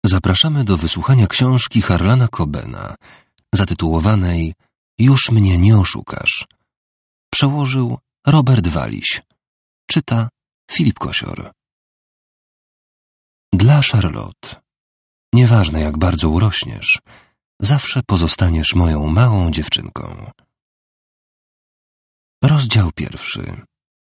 Zapraszamy do wysłuchania książki Harlana Cobena zatytułowanej „Już mnie nie oszukasz”. Przełożył Robert Waliś. Czyta Filip Kosior. Dla Charlotte. Nieważne, jak bardzo urośniesz, zawsze pozostaniesz moją małą dziewczynką. Rozdział 1.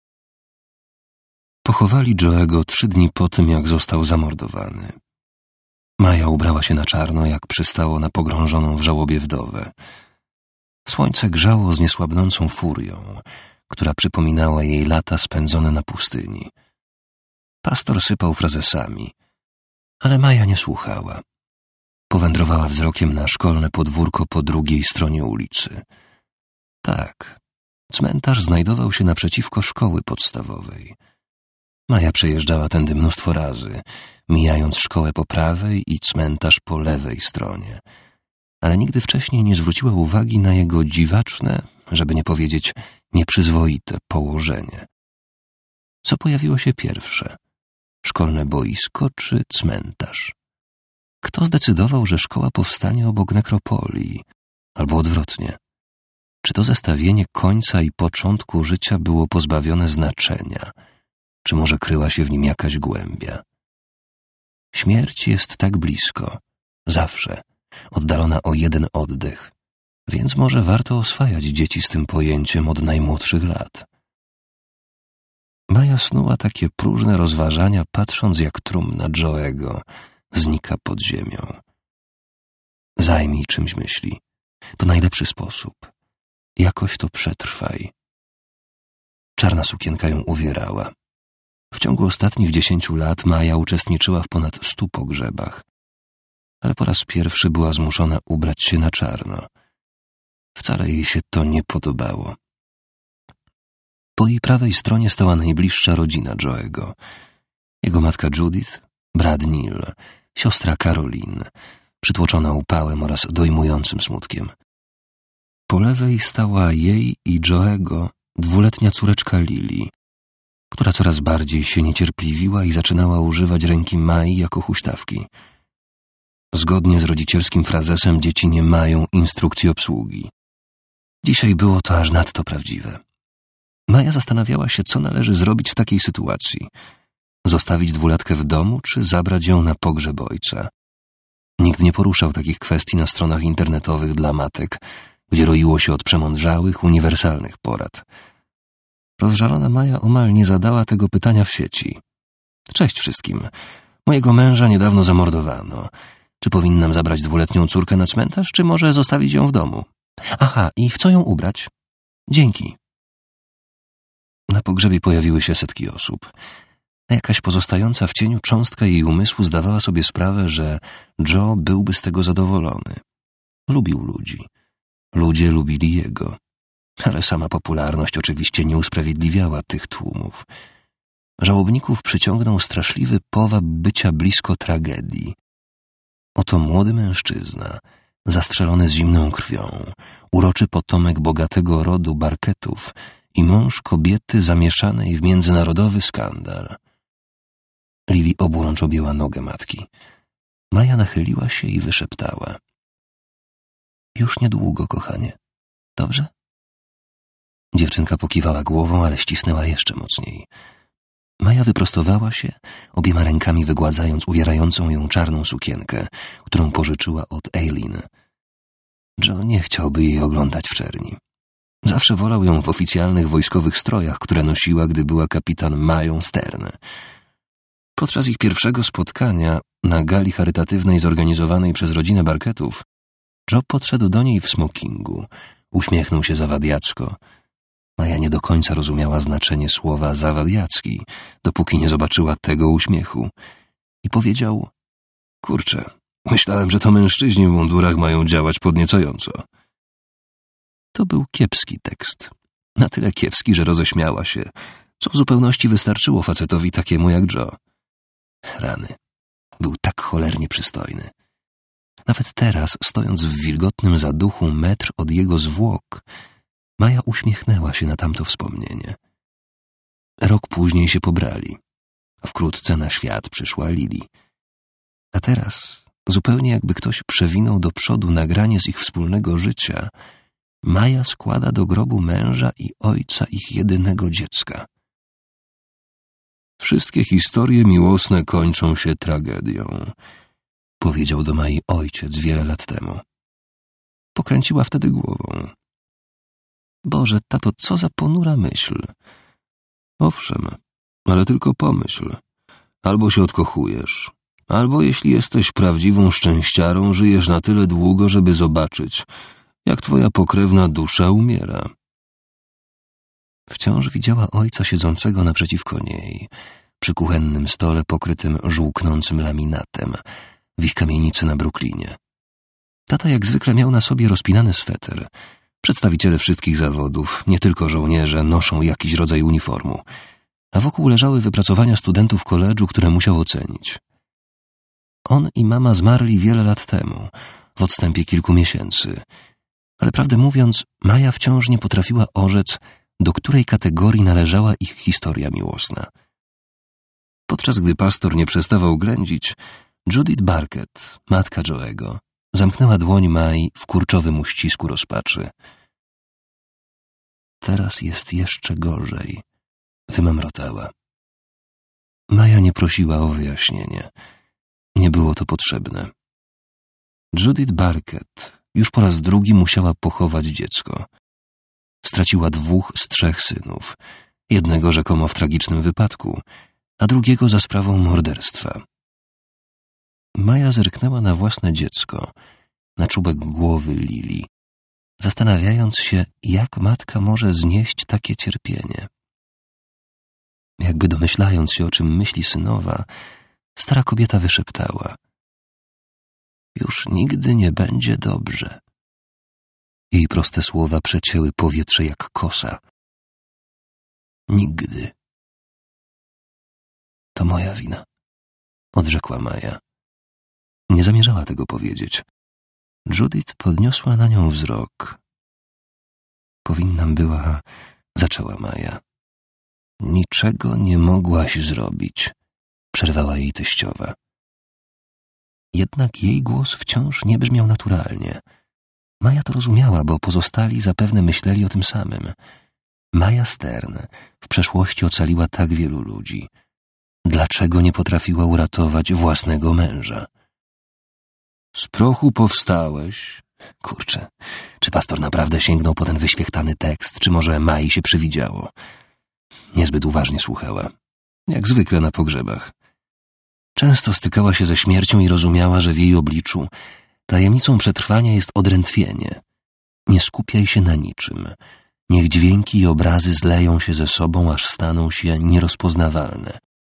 Pochowali Joego 3 dni po tym, jak został zamordowany. Maja ubrała się na czarno, jak przystało na pogrążoną w żałobie wdowę. Słońce grzało z niesłabnącą furią, która przypominała jej lata spędzone na pustyni. Pastor sypał frazesami, ale Maja nie słuchała. Powędrowała wzrokiem na szkolne podwórko po drugiej stronie ulicy. Tak, cmentarz znajdował się naprzeciwko szkoły podstawowej. Maja przejeżdżała tędy mnóstwo razy, mijając szkołę po prawej i cmentarz po lewej stronie, ale nigdy wcześniej nie zwróciła uwagi na jego dziwaczne, żeby nie powiedzieć nieprzyzwoite położenie. Co pojawiło się pierwsze? Szkolne boisko czy cmentarz? Kto zdecydował, że szkoła powstanie obok nekropolii? Albo odwrotnie. Czy to zestawienie końca i początku życia było pozbawione znaczenia? Czy może kryła się w nim jakaś głębia? Śmierć jest tak blisko, zawsze, oddalona o jeden oddech, więc może warto oswajać dzieci z tym pojęciem od najmłodszych lat. Maja snuła takie próżne rozważania, patrząc, jak trumna Joego znika pod ziemią. Zajmij czymś myśli. To najlepszy sposób. Jakoś to przetrwaj. Czarna sukienka ją uwierała. W ciągu ostatnich 10 lat Maja uczestniczyła w ponad 100 pogrzebach, ale po raz pierwszy była zmuszona ubrać się na czarno. Wcale jej się to nie podobało. Po jej prawej stronie stała najbliższa rodzina Joego. Jego matka Judith, brat Neil, siostra Caroline, przytłoczona upałem oraz dojmującym smutkiem. Po lewej stała jej i Joego 2-letnia córeczka Lily, która coraz bardziej się niecierpliwiła i zaczynała używać ręki Mai jako huśtawki. Zgodnie z rodzicielskim frazesem dzieci nie mają instrukcji obsługi. Dzisiaj było to aż nadto prawdziwe. Maja zastanawiała się, co należy zrobić w takiej sytuacji. Zostawić 2-latkę w domu, czy zabrać ją na pogrzeb ojca? Nikt nie poruszał takich kwestii na stronach internetowych dla matek, gdzie roiło się od przemądrzałych, uniwersalnych porad. Rozżalona Maja omal nie zadała tego pytania w sieci. Cześć wszystkim. Mojego męża niedawno zamordowano. Czy powinnam zabrać 2-letnią córkę na cmentarz, czy może zostawić ją w domu? Aha, i w co ją ubrać? Dzięki. Na pogrzebie pojawiły się setki osób. A jakaś pozostająca w cieniu cząstka jej umysłu zdawała sobie sprawę, że Joe byłby z tego zadowolony. Lubił ludzi. Ludzie lubili jego. Ale sama popularność oczywiście nie usprawiedliwiała tych tłumów. Żałobników przyciągnął straszliwy powab bycia blisko tragedii. Oto młody mężczyzna, zastrzelony z zimną krwią, uroczy potomek bogatego rodu Barketów i mąż kobiety zamieszanej w międzynarodowy skandal. Lili oburącz objęła nogę matki. Maja nachyliła się i wyszeptała. Już niedługo, kochanie. Dobrze? Dziewczynka pokiwała głową, ale ścisnęła jeszcze mocniej. Maja wyprostowała się, obiema rękami wygładzając uwierającą ją czarną sukienkę, którą pożyczyła od Eileen. Joe nie chciałby jej oglądać w czerni. Zawsze wolał ją w oficjalnych wojskowych strojach, które nosiła, gdy była kapitan Mają Stern. Podczas ich pierwszego spotkania na gali charytatywnej zorganizowanej przez rodzinę Barketów, Joe podszedł do niej w smokingu, uśmiechnął się zawadiacko. Maja nie do końca rozumiała znaczenie słowa zawadiacki, dopóki nie zobaczyła tego uśmiechu. I powiedział: kurczę, myślałem, że to mężczyźni w mundurach mają działać podniecająco. To był kiepski tekst. Na tyle kiepski, że roześmiała się, co w zupełności wystarczyło facetowi takiemu jak Joe. Rany. Był tak cholernie przystojny. Nawet teraz, stojąc w wilgotnym zaduchu metr od jego zwłok, Maja uśmiechnęła się na tamto wspomnienie. Rok później się pobrali. Wkrótce na świat przyszła Lili. A teraz, zupełnie jakby ktoś przewinął do przodu nagranie z ich wspólnego życia, Maja składa do grobu męża i ojca ich jedynego dziecka. Wszystkie historie miłosne kończą się tragedią, powiedział do Mai ojciec wiele lat temu. Pokręciła wtedy głową. Boże, tato, co za ponura myśl. Owszem, ale tylko pomyśl. Albo się odkochujesz, albo jeśli jesteś prawdziwą szczęściarą, żyjesz na tyle długo, żeby zobaczyć, jak twoja pokrewna dusza umiera. Wciąż widziała ojca siedzącego naprzeciwko niej, przy kuchennym stole pokrytym żółknącym laminatem, w ich kamienicy na Brooklynie. Tata jak zwykle miał na sobie rozpinany sweter. Przedstawiciele wszystkich zawodów, nie tylko żołnierze, noszą jakiś rodzaj uniformu, a wokół leżały wypracowania studentów koledżu, które musiał ocenić. On i mama zmarli wiele lat temu, w odstępie kilku miesięcy, ale prawdę mówiąc, Maja wciąż nie potrafiła orzec, do której kategorii należała ich historia miłosna. Podczas gdy pastor nie przestawał ględzić, Judith Barkett, matka Joe'ego, zamknęła dłoń Mai w kurczowym uścisku rozpaczy. Teraz jest jeszcze gorzej, wymamrotała. Maja nie prosiła o wyjaśnienie. Nie było to potrzebne. Judith Barkett już po raz drugi musiała pochować dziecko. Straciła 2 z 3 synów, jednego rzekomo w tragicznym wypadku, a drugiego za sprawą morderstwa. Maja zerknęła na własne dziecko, na czubek głowy Lili, zastanawiając się, jak matka może znieść takie cierpienie. Jakby domyślając się, o czym myśli synowa, stara kobieta wyszeptała: już nigdy nie będzie dobrze. Jej proste słowa przecięły powietrze jak kosa. Nigdy. To moja wina, odrzekła Maja. Nie zamierzała tego powiedzieć. Judith podniosła na nią wzrok. Powinnam była, zaczęła Maja. Niczego nie mogłaś zrobić, przerwała jej teściowa. Jednak jej głos wciąż nie brzmiał naturalnie. Maja to rozumiała, bo pozostali zapewne myśleli o tym samym. Maja Stern w przeszłości ocaliła tak wielu ludzi. Dlaczego nie potrafiła uratować własnego męża? Z prochu powstałeś. Kurczę, czy pastor naprawdę sięgnął po ten wyświechtany tekst, czy może Mai się przywidziało? Niezbyt uważnie słuchała, jak zwykle na pogrzebach. Często stykała się ze śmiercią i rozumiała, że w jej obliczu tajemnicą przetrwania jest odrętwienie. Nie skupiaj się na niczym. Niech dźwięki i obrazy zleją się ze sobą, aż staną się nierozpoznawalne.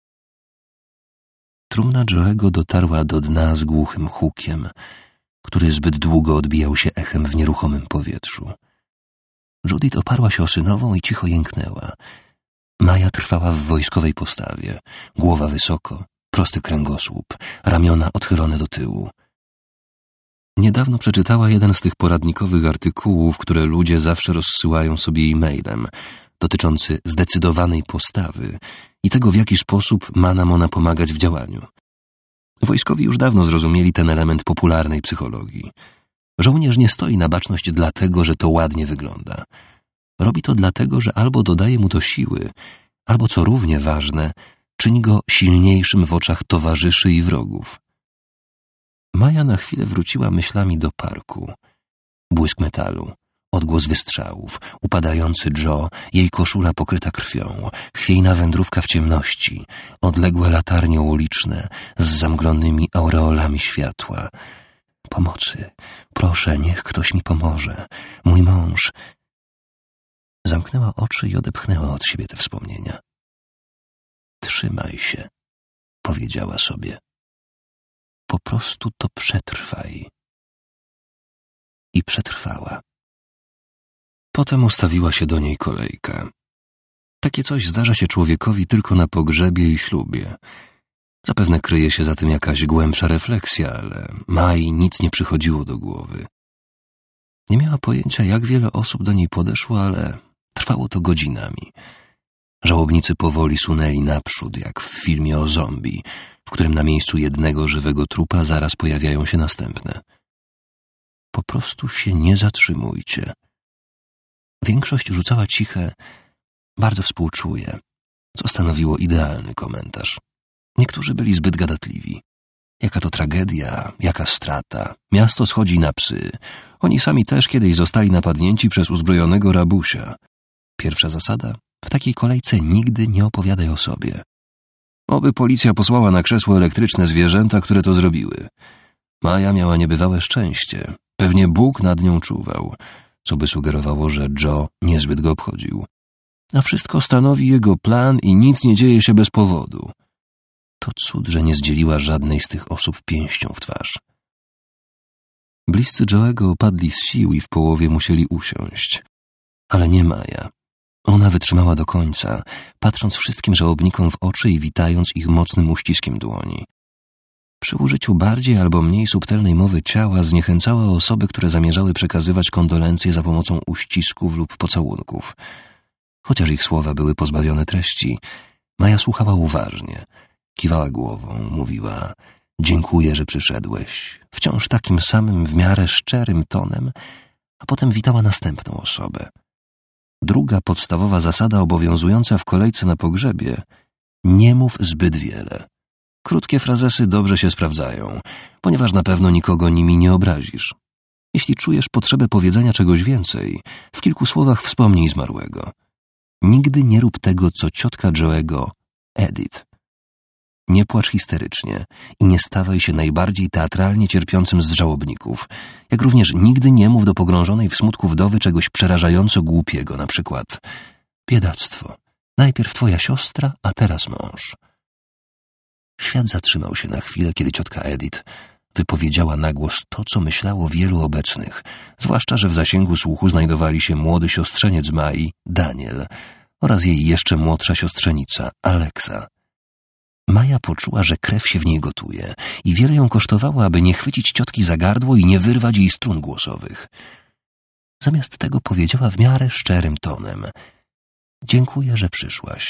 Trumna Joe'ego dotarła do dna z głuchym hukiem, który zbyt długo odbijał się echem w nieruchomym powietrzu. Judith oparła się o synową i cicho jęknęła. Maja trwała w wojskowej postawie, głowa wysoko, prosty kręgosłup, ramiona odchylone do tyłu. Niedawno przeczytała jeden z tych poradnikowych artykułów, które ludzie zawsze rozsyłają sobie e-mailem, dotyczący zdecydowanej postawy i tego, w jaki sposób ma nam ona pomagać w działaniu. Wojskowi już dawno zrozumieli ten element popularnej psychologii. Żołnierz nie stoi na baczność dlatego, że to ładnie wygląda. Robi to dlatego, że albo dodaje mu to siły, albo, co równie ważne, czyni go silniejszym w oczach towarzyszy i wrogów. Maja na chwilę wróciła myślami do parku. Błysk metalu, odgłos wystrzałów, upadający Joe, jej koszula pokryta krwią, chwiejna wędrówka w ciemności, odległe latarnie uliczne z zamglonymi aureolami światła. Pomocy, proszę, niech ktoś mi pomoże. Mój mąż. Zamknęła oczy i odepchnęła od siebie te wspomnienia. Trzymaj się, powiedziała sobie. Po prostu to przetrwaj. I przetrwała. Potem ustawiła się do niej kolejka. Takie coś zdarza się człowiekowi tylko na pogrzebie i ślubie. Zapewne kryje się za tym jakaś głębsza refleksja, ale Mai nic nie przychodziło do głowy. Nie miała pojęcia, jak wiele osób do niej podeszło, ale trwało to godzinami. Żałobnicy powoli sunęli naprzód, jak w filmie o zombie, w którym na miejscu jednego żywego trupa zaraz pojawiają się następne. Po prostu się nie zatrzymujcie. Większość rzucała ciche: bardzo współczuję, co stanowiło idealny komentarz. Niektórzy byli zbyt gadatliwi. Jaka to tragedia, jaka strata. Miasto schodzi na psy. Oni sami też kiedyś zostali napadnięci przez uzbrojonego rabusia. Pierwsza zasada: w takiej kolejce nigdy nie opowiadaj o sobie. Oby policja posłała na krzesło elektryczne zwierzęta, które to zrobiły. Maja miała niebywałe szczęście. Pewnie Bóg nad nią czuwał, co by sugerowało, że Joe niezbyt go obchodził. A wszystko stanowi jego plan i nic nie dzieje się bez powodu. To cud, że nie zdzieliła żadnej z tych osób pięścią w twarz. Bliscy Joe'ego opadli z sił i w połowie musieli usiąść. Ale nie Maja. Ona wytrzymała do końca, patrząc wszystkim żałobnikom w oczy i witając ich mocnym uściskiem dłoni. Przy użyciu bardziej albo mniej subtelnej mowy ciała zniechęcała osoby, które zamierzały przekazywać kondolencje za pomocą uścisków lub pocałunków. Chociaż ich słowa były pozbawione treści, Maja słuchała uważnie. Kiwała głową, mówiła: dziękuję, że przyszedłeś, wciąż takim samym w miarę szczerym tonem, a potem witała następną osobę. Druga podstawowa zasada obowiązująca w kolejce na pogrzebie: nie mów zbyt wiele. Krótkie frazesy dobrze się sprawdzają, ponieważ na pewno nikogo nimi nie obrazisz. Jeśli czujesz potrzebę powiedzenia czegoś więcej, w kilku słowach wspomnij zmarłego. Nigdy nie rób tego, co ciotka Joe'ego, Edith. Nie płacz histerycznie i nie stawaj się najbardziej teatralnie cierpiącym z żałobników, jak również nigdy nie mów do pogrążonej w smutku wdowy czegoś przerażająco głupiego, na przykład: biedactwo, najpierw twoja siostra, a teraz mąż. Świat zatrzymał się na chwilę, kiedy ciotka Edith wypowiedziała na głos to, co myślało wielu obecnych, zwłaszcza że w zasięgu słuchu znajdowali się młody siostrzeniec Mai, Daniel, oraz jej jeszcze młodsza siostrzenica, Alexa. Maja poczuła, że krew się w niej gotuje i wiele ją kosztowało, aby nie chwycić ciotki za gardło i nie wyrwać jej strun głosowych. Zamiast tego powiedziała w miarę szczerym tonem: dziękuję, że przyszłaś.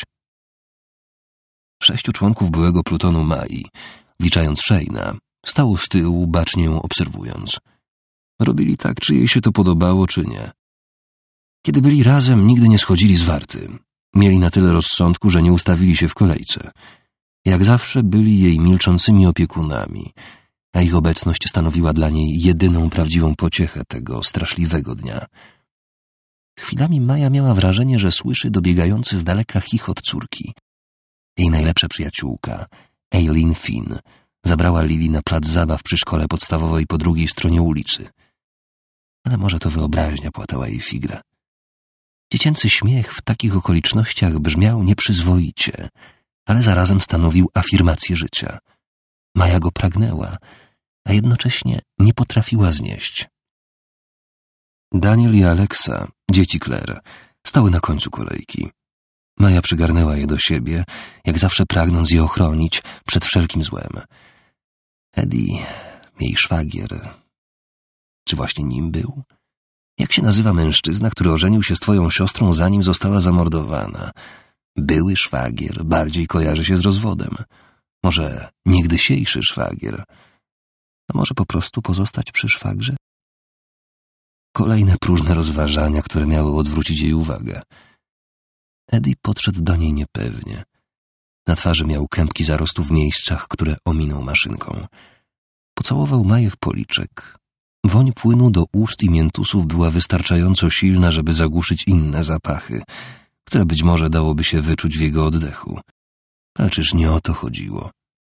6 członków byłego plutonu Mai, wliczając Shane'a, stało z tyłu, bacznie ją obserwując. Robili tak, czy jej się to podobało, czy nie. Kiedy byli razem, nigdy nie schodzili z warty. Mieli na tyle rozsądku, że nie ustawili się w kolejce. Jak zawsze byli jej milczącymi opiekunami, a ich obecność stanowiła dla niej jedyną prawdziwą pociechę tego straszliwego dnia. Chwilami Maja miała wrażenie, że słyszy dobiegający z daleka chichot córki. Jej najlepsza przyjaciółka, Aileen Finn, zabrała Lili na plac zabaw przy szkole podstawowej po drugiej stronie ulicy. Ale może to wyobraźnia płatała jej figle. Dziecięcy śmiech w takich okolicznościach brzmiał nieprzyzwoicie, ale zarazem stanowił afirmację życia. Maja go pragnęła, a jednocześnie nie potrafiła znieść. Daniel i Alexa, dzieci Claire, stały na końcu kolejki. Maja przygarnęła je do siebie, jak zawsze pragnąc je ochronić przed wszelkim złem. Eddie, jej szwagier, czy właśnie nim był? Jak się nazywa mężczyzna, który ożenił się z twoją siostrą, zanim została zamordowana? Były szwagier bardziej kojarzy się z rozwodem. Może niegdysiejszy szwagier. A może po prostu pozostać przy szwagrze? Kolejne próżne rozważania, które miały odwrócić jej uwagę. Eddie podszedł do niej niepewnie. Na twarzy miał kępki zarostu w miejscach, które ominął maszynką. Pocałował Maję w policzek. Woń płynu do ust i miętusów była wystarczająco silna, żeby zagłuszyć inne zapachy, które być może dałoby się wyczuć w jego oddechu. Ale czyż nie o to chodziło?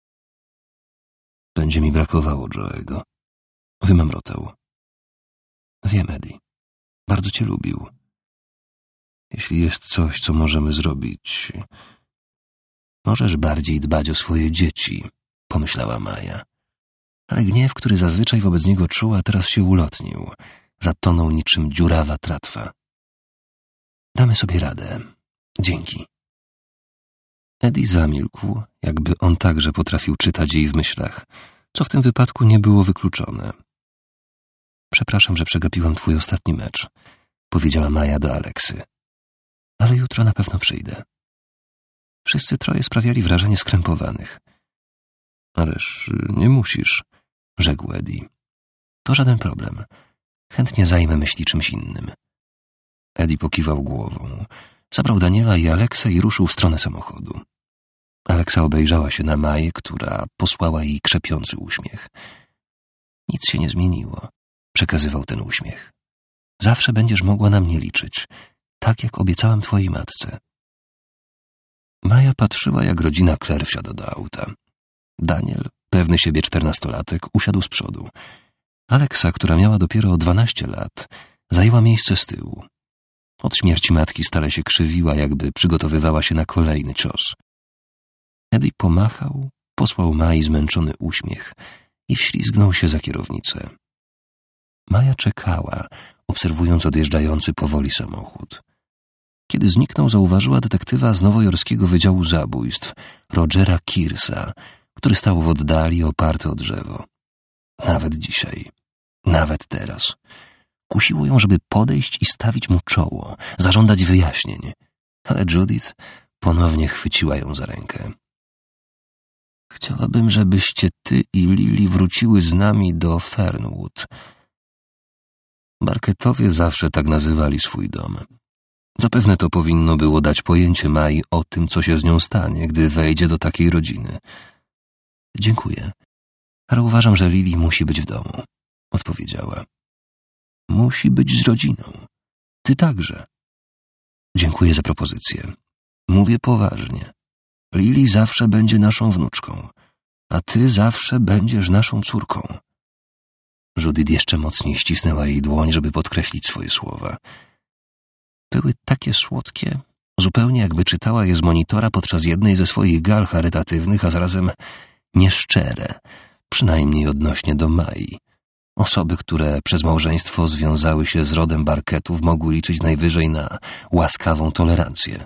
Będzie mi brakowało Joe'ego. Wymamrotał. Wiem, Eddie. Bardzo cię lubił. Jeśli jest coś, co możemy zrobić... Możesz bardziej dbać o swoje dzieci, pomyślała Maja. Ale gniew, który zazwyczaj wobec niego czuła, teraz się ulotnił. Zatonął niczym dziurawa tratwa. Damy sobie radę. Dzięki. Eddie zamilkł, jakby on także potrafił czytać jej w myślach, co w tym wypadku nie było wykluczone. Przepraszam, że przegapiłam twój ostatni mecz, powiedziała Maja do Aleksy. Ale jutro na pewno przyjdę. Wszyscy troje sprawiali wrażenie skrępowanych. Ależ nie musisz, rzekł Eddie. To żaden problem. Chętnie zajmę myśli czymś innym. Eddie pokiwał głową. Zabrał Daniela i Aleksę i ruszył w stronę samochodu. Aleksa obejrzała się na Maję, która posłała jej krzepiący uśmiech. Nic się nie zmieniło, przekazywał ten uśmiech. Zawsze będziesz mogła na mnie liczyć, tak jak obiecałam twojej matce. Maja patrzyła, jak rodzina Claire wsiada do auta. Daniel, pewny siebie 14-latek, usiadł z przodu. Aleksa, która miała dopiero 12 lat, zajęła miejsce z tyłu. Od śmierci matki stale się krzywiła, jakby przygotowywała się na kolejny cios. Eddie pomachał, posłał Mai zmęczony uśmiech i wślizgnął się za kierownicę. Maja czekała, obserwując odjeżdżający powoli samochód. Kiedy zniknął, zauważyła detektywa z nowojorskiego Wydziału Zabójstw, Rogera Kearsa, który stał w oddali oparty o drzewo. Nawet dzisiaj, nawet teraz. Kusiło ją, żeby podejść i stawić mu czoło, zażądać wyjaśnień, ale Judith ponownie chwyciła ją za rękę. Chciałabym, żebyście ty i Lily wróciły z nami do Fernwood. Barkettowie zawsze tak nazywali swój dom. Zapewne to powinno było dać pojęcie Mai o tym, co się z nią stanie, gdy wejdzie do takiej rodziny. Dziękuję, ale uważam, że Lily musi być w domu, odpowiedziała. Musi być z rodziną. Ty także. Dziękuję za propozycję. Mówię poważnie. Lily zawsze będzie naszą wnuczką, a ty zawsze będziesz naszą córką. Judith jeszcze mocniej ścisnęła jej dłoń, żeby podkreślić swoje słowa. Były takie słodkie, zupełnie jakby czytała je z monitora podczas jednej ze swoich gal charytatywnych, a zarazem nieszczere, przynajmniej odnośnie do Mai. Osoby, które przez małżeństwo związały się z rodem Barkettów, mogły liczyć najwyżej na łaskawą tolerancję.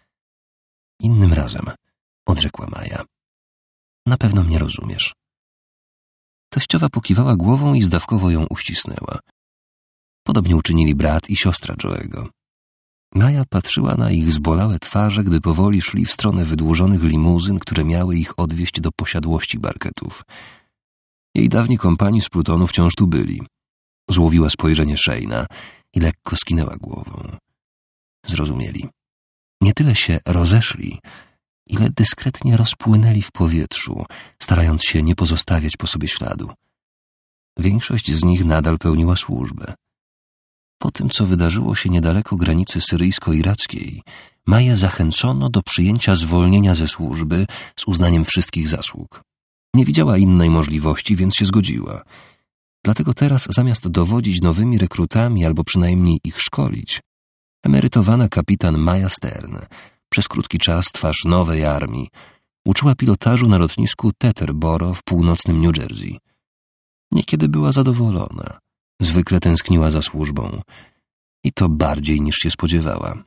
Innym razem, odrzekła Maja. Na pewno mnie rozumiesz. Teściowa pokiwała głową i zdawkowo ją uścisnęła. Podobnie uczynili brat i siostra Joego. Maja patrzyła na ich zbolałe twarze, gdy powoli szli w stronę wydłużonych limuzyn, które miały ich odwieźć do posiadłości Barkettów. Jej dawni kompani z Plutonu wciąż tu byli. Złowiła spojrzenie Shane'a i lekko skinęła głową. Zrozumieli. Nie tyle się rozeszli, ile dyskretnie rozpłynęli w powietrzu, starając się nie pozostawiać po sobie śladu. Większość z nich nadal pełniła służbę. Po tym, co wydarzyło się niedaleko granicy syryjsko-irackiej, Maję zachęcono do przyjęcia zwolnienia ze służby z uznaniem wszystkich zasług. Nie widziała innej możliwości, więc się zgodziła. Dlatego teraz, zamiast dowodzić nowymi rekrutami albo przynajmniej ich szkolić, emerytowana kapitan Maja Stern przez krótki czas twarz nowej armii uczyła pilotażu na lotnisku Teterboro w północnym New Jersey. Niekiedy była zadowolona. Zwykle tęskniła za służbą. I to bardziej niż się spodziewała.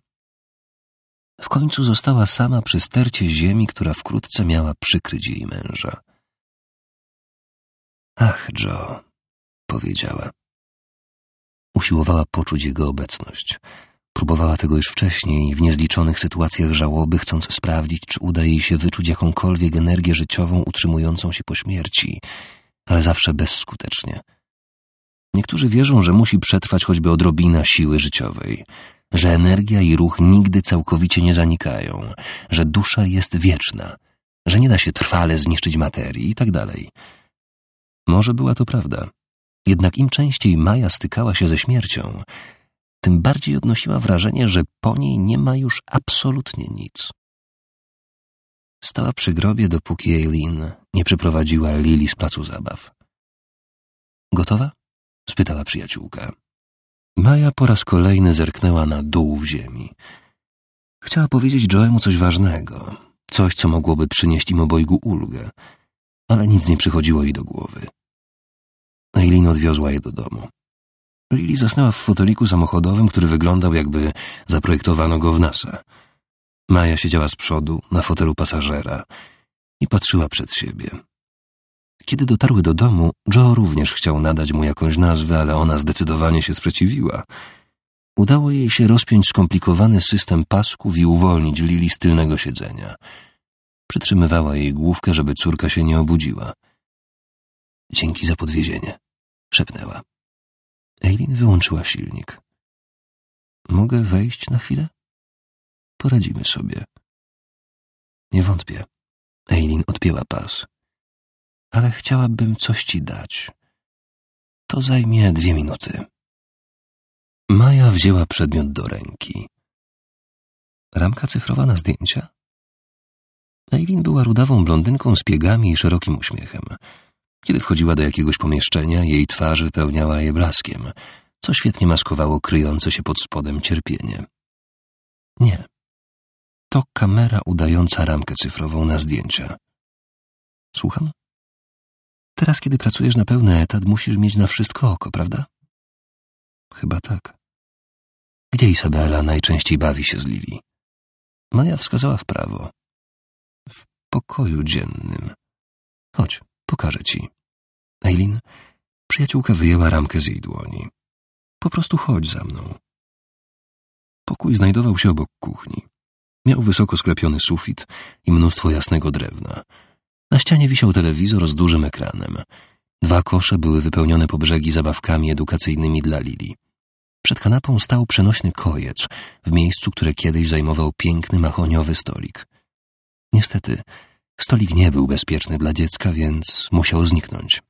W końcu została sama przy stercie ziemi, która wkrótce miała przykryć jej męża. Ach, Joe, powiedziała. Usiłowała poczuć jego obecność. Próbowała tego już wcześniej, w niezliczonych sytuacjach żałoby, chcąc sprawdzić, czy uda jej się wyczuć jakąkolwiek energię życiową utrzymującą się po śmierci, ale zawsze bezskutecznie. Niektórzy wierzą, że musi przetrwać choćby odrobina siły życiowej, że energia i ruch nigdy całkowicie nie zanikają, że dusza jest wieczna, że nie da się trwale zniszczyć materii i tak dalej. Może była to prawda, jednak im częściej Maja stykała się ze śmiercią, tym bardziej odnosiła wrażenie, że po niej nie ma już absolutnie nic. Stała przy grobie, dopóki Eileen nie przyprowadziła Lily z placu zabaw. Gotowa? Spytała przyjaciółka. Maja po raz kolejny zerknęła na dół w ziemi. Chciała powiedzieć Joemu coś ważnego, coś, co mogłoby przynieść im obojgu ulgę, ale nic nie przychodziło jej do głowy. Eileen odwiozła je do domu. Lily zasnęła w foteliku samochodowym, który wyglądał, jakby zaprojektowano go w NASA. Maja siedziała z przodu, na fotelu pasażera i patrzyła przed siebie. Kiedy dotarły do domu, Joe również chciał nadać mu jakąś nazwę, ale ona zdecydowanie się sprzeciwiła. Udało jej się rozpiąć skomplikowany system pasków i uwolnić Lili z tylnego siedzenia. Przytrzymywała jej główkę, żeby córka się nie obudziła. Dzięki za podwiezienie, szepnęła. Eileen wyłączyła silnik. Mogę wejść na chwilę? Poradzimy sobie. Nie wątpię. Eileen odpięła pas. Ale chciałabym coś ci dać. To zajmie 2 minuty. Maja wzięła przedmiot do ręki. Ramka cyfrowa na zdjęcia? Eileen była rudawą blondynką z piegami i szerokim uśmiechem. Kiedy wchodziła do jakiegoś pomieszczenia, jej twarz wypełniała je blaskiem, co świetnie maskowało kryjące się pod spodem cierpienie. Nie. To kamera udająca ramkę cyfrową na zdjęcia. Słucham? Teraz, kiedy pracujesz na pełny etat, musisz mieć na wszystko oko, prawda? Chyba tak. Gdzie Isabela najczęściej bawi się z Lili? Maja wskazała w prawo. W pokoju dziennym. Chodź, pokażę ci. Eileen, przyjaciółka wyjęła ramkę z jej dłoni. Po prostu chodź za mną. Pokój znajdował się obok kuchni. Miał wysoko sklepiony sufit i mnóstwo jasnego drewna. Na ścianie wisiał telewizor z dużym ekranem. 2 kosze były wypełnione po brzegi zabawkami edukacyjnymi dla Lili. Przed kanapą stał przenośny kojec, w miejscu, które kiedyś zajmował piękny mahoniowy stolik. Niestety, stolik nie był bezpieczny dla dziecka, więc musiał zniknąć.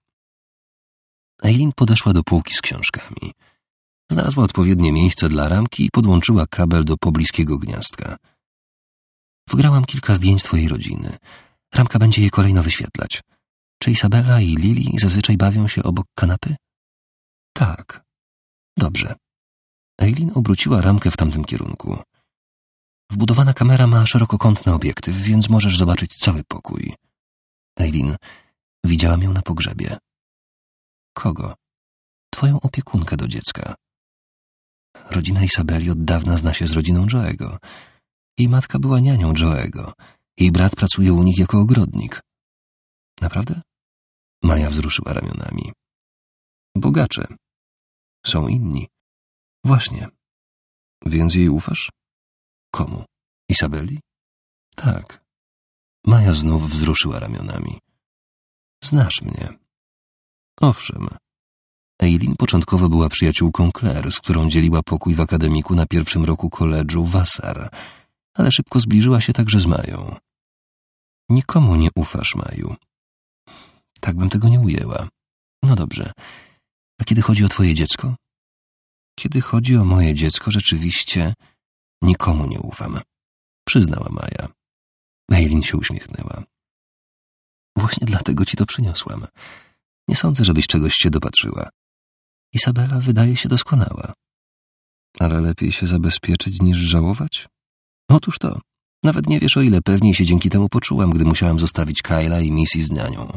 Eileen podeszła do półki z książkami. Znalazła odpowiednie miejsce dla ramki i podłączyła kabel do pobliskiego gniazdka. Wgrałam kilka zdjęć twojej rodziny. Ramka będzie je kolejno wyświetlać. Czy Isabela i Lili zazwyczaj bawią się obok kanapy? Tak. Dobrze. Eileen obróciła ramkę w tamtym kierunku. Wbudowana kamera ma szerokokątny obiektyw, więc możesz zobaczyć cały pokój. Eileen, widziałam ją na pogrzebie. Kogo? Twoją opiekunkę do dziecka. Rodzina Isabeli od dawna zna się z rodziną Joego. Jej matka była nianią Joego. Jej brat pracuje u nich jako ogrodnik. Naprawdę? Maja wzruszyła ramionami. Bogacze. Są inni. Właśnie. Więc jej ufasz? Komu? Isabeli? Tak. Maja znów wzruszyła ramionami. Znasz mnie. Owszem. Eileen początkowo była przyjaciółką Claire, z którą dzieliła pokój w akademiku na 1. roku koledżu Vassar, ale szybko zbliżyła się także z Mają. Nikomu nie ufasz, Maju. Tak bym tego nie ujęła. No dobrze. A kiedy chodzi o twoje dziecko? Kiedy chodzi o moje dziecko, rzeczywiście nikomu nie ufam, przyznała Maja. Eileen się uśmiechnęła. Właśnie dlatego ci to przyniosłam. Nie sądzę, żebyś czegoś się dopatrzyła. Isabela wydaje się doskonała. Ale lepiej się zabezpieczyć niż żałować? Otóż to. Nawet nie wiesz, o ile pewniej się dzięki temu poczułam, gdy musiałam zostawić Kyla i Missy z nianią.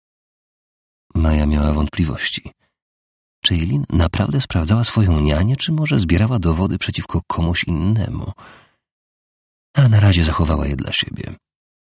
Maja miała wątpliwości. Czy Eileen naprawdę sprawdzała swoją nianię, czy może zbierała dowody przeciwko komuś innemu? Ale na razie zachowała je dla siebie.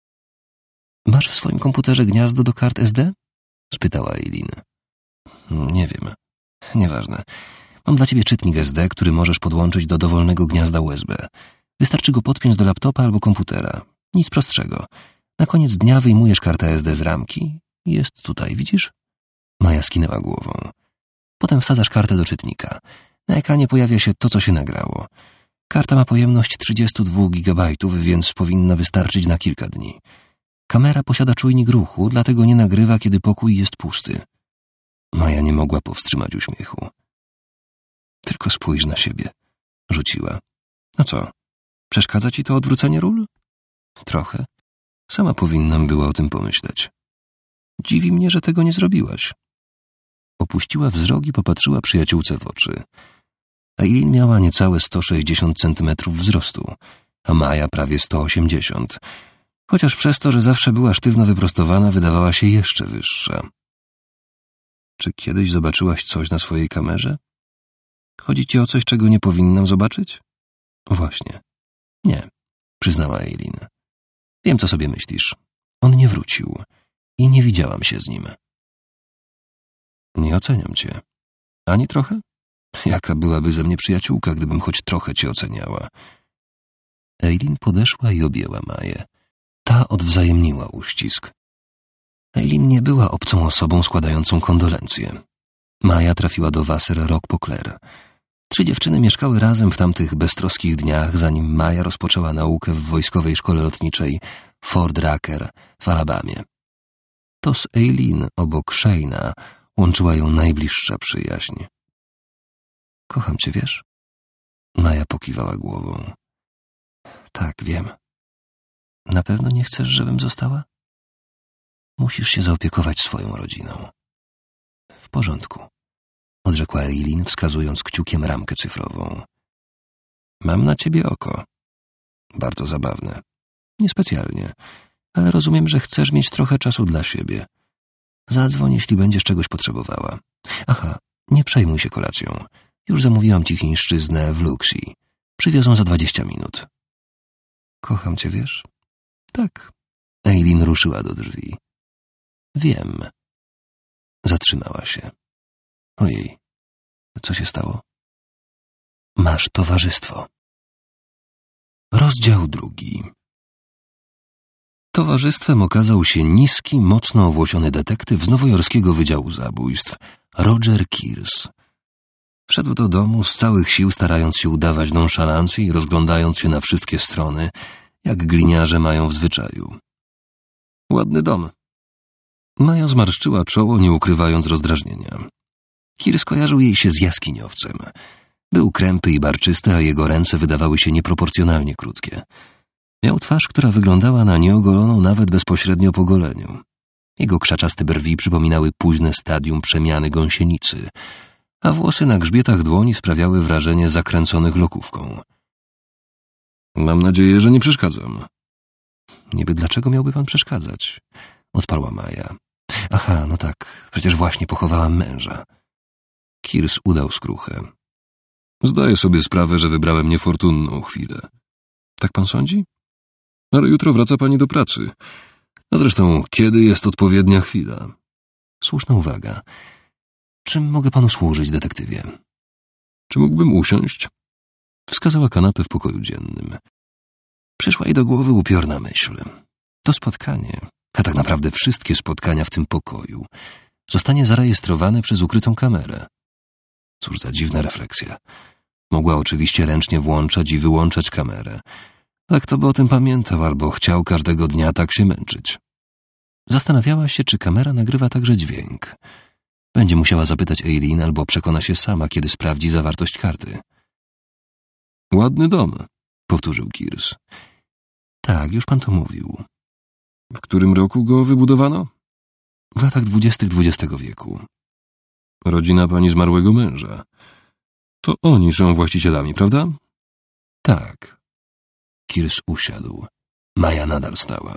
Masz w swoim komputerze gniazdo do kart SD? Spytała Eileen. Nie wiem. Nieważne. Mam dla ciebie czytnik SD, który możesz podłączyć do dowolnego gniazda USB. Wystarczy go podpiąć do laptopa albo komputera. Nic prostszego. Na koniec dnia wyjmujesz kartę SD z ramki. Jest tutaj, widzisz? Maja skinęła głową. Potem wsadzasz kartę do czytnika. Na ekranie pojawia się to, co się nagrało. Karta ma pojemność 32 GB, więc powinna wystarczyć na kilka dni. Kamera posiada czujnik ruchu, dlatego nie nagrywa, kiedy pokój jest pusty. Maja nie mogła powstrzymać uśmiechu. Tylko spójrz na siebie, rzuciła. No co, przeszkadza ci to odwrócenie ról? Trochę. Sama powinnam była o tym pomyśleć. Dziwi mnie, że tego nie zrobiłaś. Opuściła wzrok i popatrzyła przyjaciółce w oczy. Eileen miała niecałe 160 centymetrów wzrostu, a Maja prawie 180. Chociaż przez to, że zawsze była sztywno wyprostowana, wydawała się jeszcze wyższa. Czy kiedyś zobaczyłaś coś na swojej kamerze? Chodzi ci o coś, czego nie powinnam zobaczyć? Właśnie. Nie, przyznała Eileen. Wiem, co sobie myślisz. On nie wrócił i nie widziałam się z nim. Nie oceniam cię. Ani trochę? Jaka byłaby ze mnie przyjaciółka, gdybym choć trochę cię oceniała. Eileen podeszła i objęła Maję. Ta odwzajemniła uścisk. Eileen nie była obcą osobą składającą kondolencje. Maja trafiła do Vassar rok po Claire. 3 dziewczyny mieszkały razem w tamtych beztroskich dniach, zanim Maja rozpoczęła naukę w wojskowej szkole lotniczej Fort Rucker w Alabamie. To z Eileen obok Shane'a łączyła ją najbliższa przyjaźń. Kocham cię, wiesz? Maja pokiwała głową. Tak, wiem. Na pewno nie chcesz, żebym została? Musisz się zaopiekować swoją rodziną. W porządku, odrzekła Eileen, wskazując kciukiem ramkę cyfrową. Mam na ciebie oko. Bardzo zabawne. Niespecjalnie, ale rozumiem, że chcesz mieć trochę czasu dla siebie. Zadzwoń, jeśli będziesz czegoś potrzebowała. Aha, nie przejmuj się kolacją. Już zamówiłam ci chińszczyznę w Luxi. Przywiozą za 20 minut. Kocham cię, wiesz? Tak. Eileen ruszyła do drzwi. Wiem. Zatrzymała się. Ojej, co się stało? Masz towarzystwo. Rozdział 2. Towarzystwem okazał się niski, mocno owłosiony detektyw z nowojorskiego Wydziału Zabójstw, Roger Kears. Wszedł do domu z całych sił, starając się udawać nonszalancję i rozglądając się na wszystkie strony, jak gliniarze mają w zwyczaju. Ładny dom. Maja zmarszczyła czoło, nie ukrywając rozdrażnienia. Kears kojarzył jej się z jaskiniowcem. Był krępy i barczysty, a jego ręce wydawały się nieproporcjonalnie krótkie. Miał twarz, która wyglądała na nieogoloną nawet bezpośrednio po goleniu. Jego krzaczaste brwi przypominały późne stadium przemiany gąsienicy, a włosy na grzbietach dłoni sprawiały wrażenie zakręconych lokówką. Mam nadzieję, że nie przeszkadzam. Niby dlaczego miałby pan przeszkadzać? Odparła Maja. Aha, no tak, przecież właśnie pochowałam męża. Kears udał skruchę. Zdaję sobie sprawę, że wybrałem niefortunną chwilę. Tak pan sądzi? Ale jutro wraca pani do pracy. A zresztą, kiedy jest odpowiednia chwila? Słuszna uwaga. Czym mogę panu służyć, detektywie? Czy mógłbym usiąść? Wskazała kanapę w pokoju dziennym. Przyszła jej do głowy upiorna myśl. To spotkanie, a tak naprawdę wszystkie spotkania w tym pokoju, zostanie zarejestrowane przez ukrytą kamerę. Cóż za dziwna refleksja. Mogła oczywiście ręcznie włączać i wyłączać kamerę, ale kto by o tym pamiętał albo chciał każdego dnia tak się męczyć? Zastanawiała się, czy kamera nagrywa także dźwięk. Będzie musiała zapytać Eileen albo przekona się sama, kiedy sprawdzi zawartość karty. Ładny dom, powtórzył Kears. Tak, już pan to mówił. W którym roku go wybudowano? W latach 20. XX wieku. Rodzina pani zmarłego męża. To oni są właścicielami, prawda? Tak. Kears usiadł. Maja nadal stała.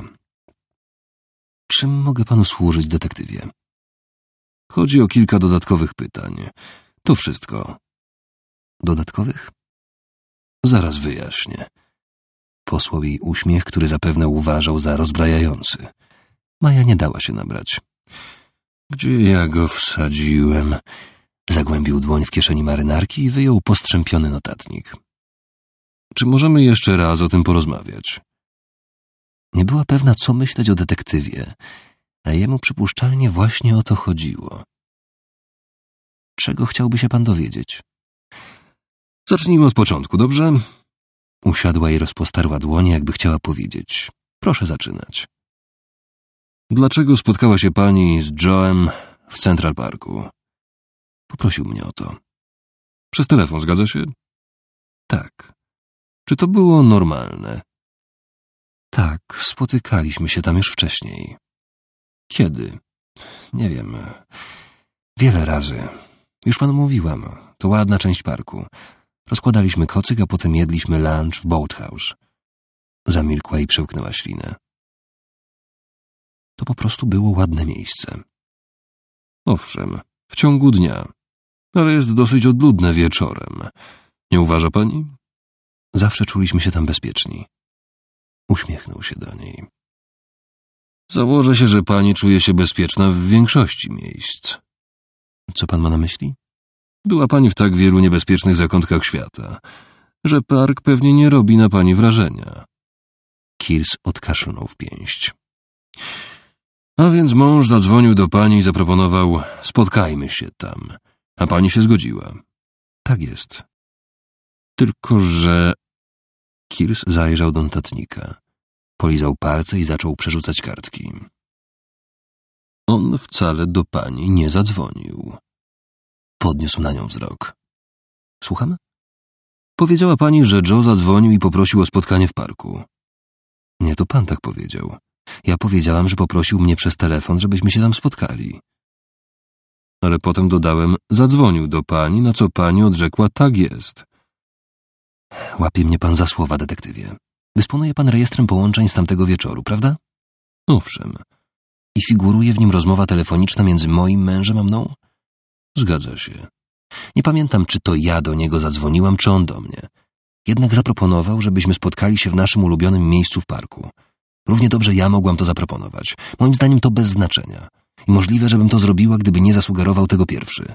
Czym mogę panu służyć, detektywie? Chodzi o kilka dodatkowych pytań. To wszystko. Dodatkowych? Zaraz wyjaśnię. Posłał jej uśmiech, który zapewne uważał za rozbrajający. Maja nie dała się nabrać. Gdzie ja go wsadziłem? Zagłębił dłoń w kieszeni marynarki i wyjął postrzępiony notatnik. Czy możemy jeszcze raz o tym porozmawiać? Nie była pewna, co myśleć o detektywie, a jemu przypuszczalnie właśnie o to chodziło. Czego chciałby się pan dowiedzieć? Zacznijmy od początku, dobrze? Usiadła i rozpostarła dłonie, jakby chciała powiedzieć. Proszę zaczynać. Dlaczego spotkała się pani z Joe'em w Central Parku? Poprosił mnie o to. Przez telefon, zgadza się? Tak. Czy to było normalne? Tak, spotykaliśmy się tam już wcześniej. Kiedy? Nie wiem. Wiele razy. Już panu mówiłam. To ładna część parku. Rozkładaliśmy kocyk, a potem jedliśmy lunch w Boathouse. Zamilkła i przełknęła ślinę. To po prostu było ładne miejsce. Owszem, w ciągu dnia. Ale jest dosyć odludne wieczorem. Nie uważa pani? Zawsze czuliśmy się tam bezpieczni. Uśmiechnął się do niej. Założę się, że pani czuje się bezpieczna w większości miejsc. Co pan ma na myśli? Była pani w tak wielu niebezpiecznych zakątkach świata, że park pewnie nie robi na pani wrażenia. Kears odkaszlnął w pięść. A więc mąż zadzwonił do pani i zaproponował: spotkajmy się tam, a pani się zgodziła. Tak jest. Tylko że... Kears zajrzał do notatnika. Polizał palce i zaczął przerzucać kartki. On wcale do pani nie zadzwonił. Podniósł na nią wzrok. Słucham? Powiedziała pani, że Joe zadzwonił i poprosił o spotkanie w parku. Nie, to pan tak powiedział. Ja powiedziałam, że poprosił mnie przez telefon, żebyśmy się tam spotkali. Ale potem dodałem: zadzwonił do pani, na co pani odrzekła: tak jest. Łapie mnie pan za słowa, detektywie. Dysponuje pan rejestrem połączeń z tamtego wieczoru, prawda? Owszem. I figuruje w nim rozmowa telefoniczna między moim mężem a mną? Zgadza się. Nie pamiętam, czy to ja do niego zadzwoniłam, czy on do mnie. Jednak zaproponował, żebyśmy spotkali się w naszym ulubionym miejscu w parku. Równie dobrze ja mogłam to zaproponować. Moim zdaniem to bez znaczenia. I możliwe, żebym to zrobiła, gdyby nie zasugerował tego pierwszy.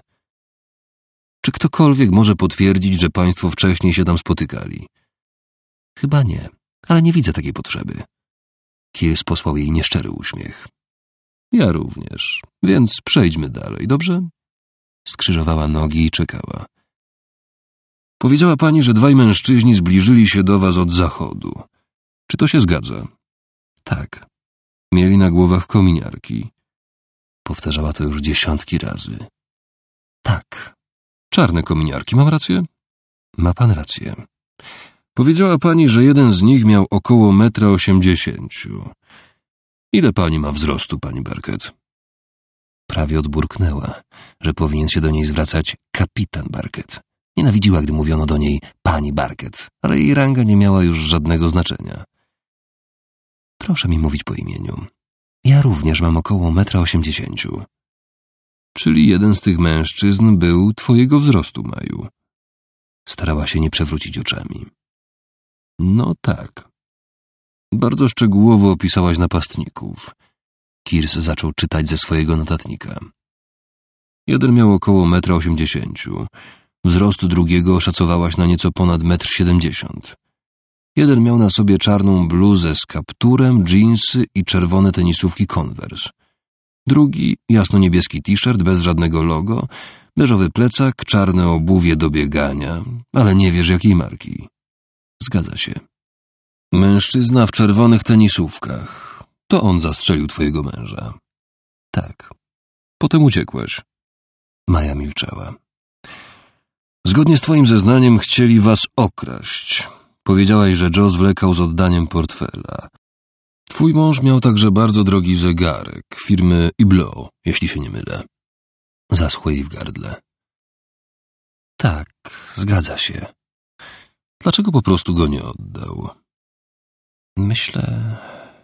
Czy ktokolwiek może potwierdzić, że państwo wcześniej się tam spotykali? Chyba nie, ale nie widzę takiej potrzeby. Kears posłał jej nieszczery uśmiech. Ja również, więc przejdźmy dalej, dobrze? Skrzyżowała nogi i czekała. Powiedziała pani, że dwaj mężczyźni zbliżyli się do was od zachodu. Czy to się zgadza? Tak. Mieli na głowach kominiarki. Powtarzała to już dziesiątki razy. Tak. Czarne kominiarki, mam rację? Ma pan rację. Powiedziała pani, że jeden z nich miał około 1,80 m. Ile pani ma wzrostu, pani Barkett? Prawie odburknęła, że powinien się do niej zwracać kapitan Barkett. Nienawidziła, gdy mówiono do niej pani Barkett, ale jej ranga nie miała już żadnego znaczenia. Proszę mi mówić po imieniu. Ja również mam około 1,80 m. Czyli jeden z tych mężczyzn był twojego wzrostu, Maju. Starała się nie przewrócić oczami. No tak. Bardzo szczegółowo opisałaś napastników. Kears zaczął czytać ze swojego notatnika. Jeden miał około 1,80 m. Wzrost drugiego oszacowałaś na nieco ponad 1,70 m. Jeden miał na sobie czarną bluzę z kapturem, dżinsy i czerwone tenisówki Converse. Drugi jasno-niebieski t-shirt bez żadnego logo, beżowy plecak, czarne obuwie do biegania, ale nie wiesz jakiej marki. Zgadza się. Mężczyzna w czerwonych tenisówkach. To on zastrzelił twojego męża. Tak. Potem uciekłeś. Maja milczała. Zgodnie z twoim zeznaniem chcieli was okraść. Powiedziałaś, że Joe zwlekał z oddaniem portfela. Twój mąż miał także bardzo drogi zegarek firmy Hublot, jeśli się nie mylę. Zaschło jej w gardle. Tak, zgadza się. Dlaczego po prostu go nie oddał? Myślę,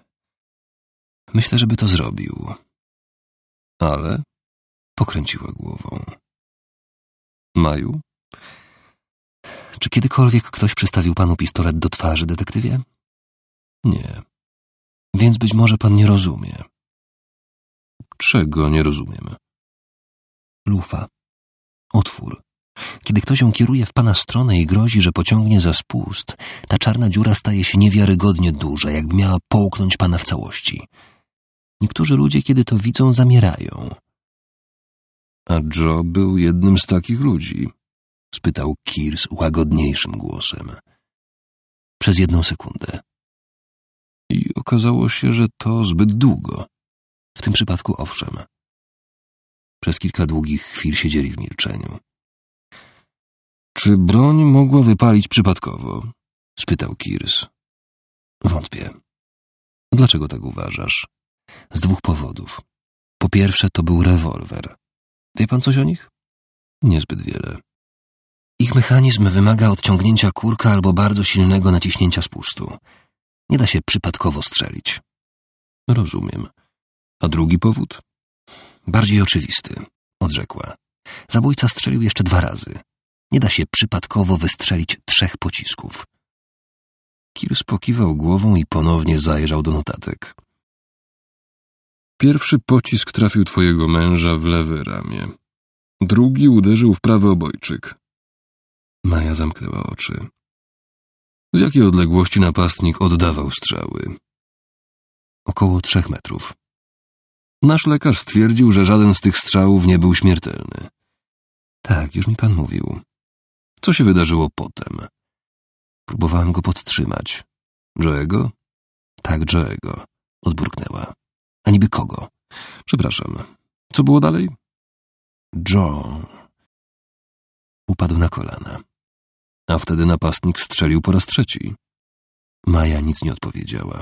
żeby to zrobił. Ale? Pokręciła głową. Maju? Czy kiedykolwiek ktoś przystawił panu pistolet do twarzy, detektywie? Nie. Więc być może pan nie rozumie. Czego nie rozumiem? Lufa. Otwór. Kiedy ktoś ją kieruje w pana stronę i grozi, że pociągnie za spust, ta czarna dziura staje się niewiarygodnie duża, jakby miała połknąć pana w całości. Niektórzy ludzie, kiedy to widzą, zamierają. A Joe był jednym z takich ludzi? Spytał Kears łagodniejszym głosem. Przez 1 sekundę. I okazało się, że to zbyt długo. W tym przypadku owszem. Przez kilka długich chwil siedzieli w milczeniu. Czy broń mogła wypalić przypadkowo? Spytał Kears. Wątpię. Dlaczego tak uważasz? Z 2 powodów. Po pierwsze, to był rewolwer. Wie pan coś o nich? Niezbyt wiele. Ich mechanizm wymaga odciągnięcia kurka albo bardzo silnego naciśnięcia spustu. Nie da się przypadkowo strzelić. Rozumiem. A drugi powód? Bardziej oczywisty, odrzekła. Zabójca strzelił jeszcze 2 razy. Nie da się przypadkowo wystrzelić 3 pocisków. Kears pokiwał głową i ponownie zajrzał do notatek. Pierwszy pocisk trafił twojego męża w lewe ramię. Drugi uderzył w prawy obojczyk. Maja zamknęła oczy. Z jakiej odległości napastnik oddawał strzały? Około 3 metrów. Nasz lekarz stwierdził, że żaden z tych strzałów nie był śmiertelny. Tak, już mi pan mówił. Co się wydarzyło potem? Próbowałem go podtrzymać. Joe'ego? Tak, Joe'ego. Odburknęła. A niby kogo? Przepraszam. Co było dalej? Joe upadł na kolana. A wtedy napastnik strzelił po raz 3. Maja nic nie odpowiedziała.